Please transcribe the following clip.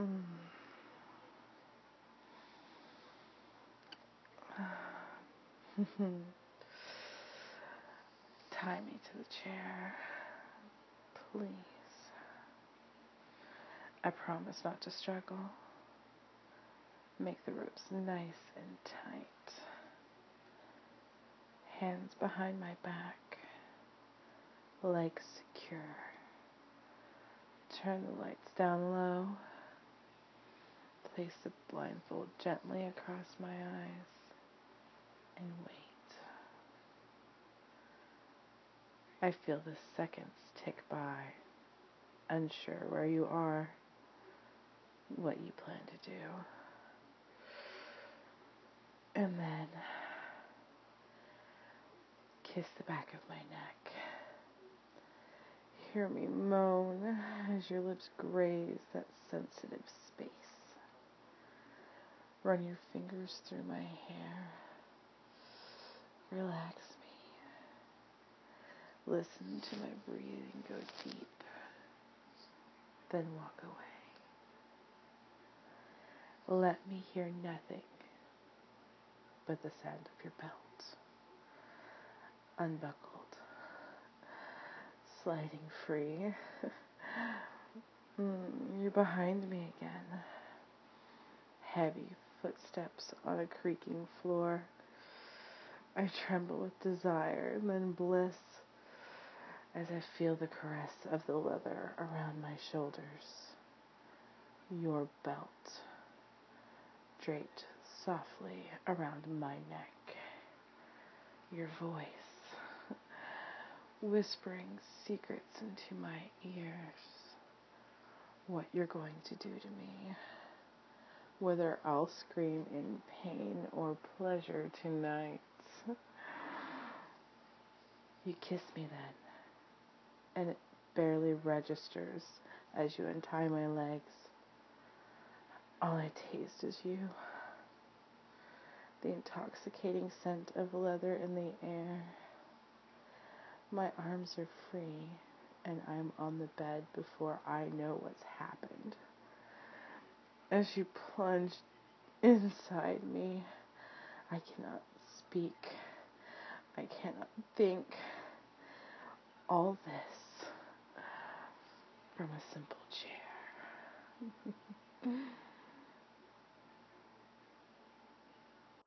Tie me to the chair, please. I promise not to struggle. Make the ropes nice and tight. Hands behind my back, legs secure. Turn the lights down low. Place the blindfold gently across my eyes and wait. I feel the seconds tick by, unsure where you are, what you plan to do. And then kiss the back of my neck. Hear me moan as your lips graze that sensitive space. Run your fingers through my hair. Relax me. Listen to my breathing go deep. Then walk away. Let me hear nothing but the sound of your belt. Unbuckled. Sliding free. You're behind me again. Heavy footsteps on a creaking floor. I tremble with desire and then bliss as I feel the caress of the leather around my shoulders. Your belt draped softly around my neck. Your voice whispering secrets into my ears. What you're going to do to me. Whether I'll scream in pain or pleasure tonight. You kiss me then, and it barely registers as you untie my legs. All I taste is you. The intoxicating scent of leather in the air. My arms are free, and I'm on the bed before I know what's happened. As you plunge inside me, I cannot speak. I cannot think. All this from a simple chair.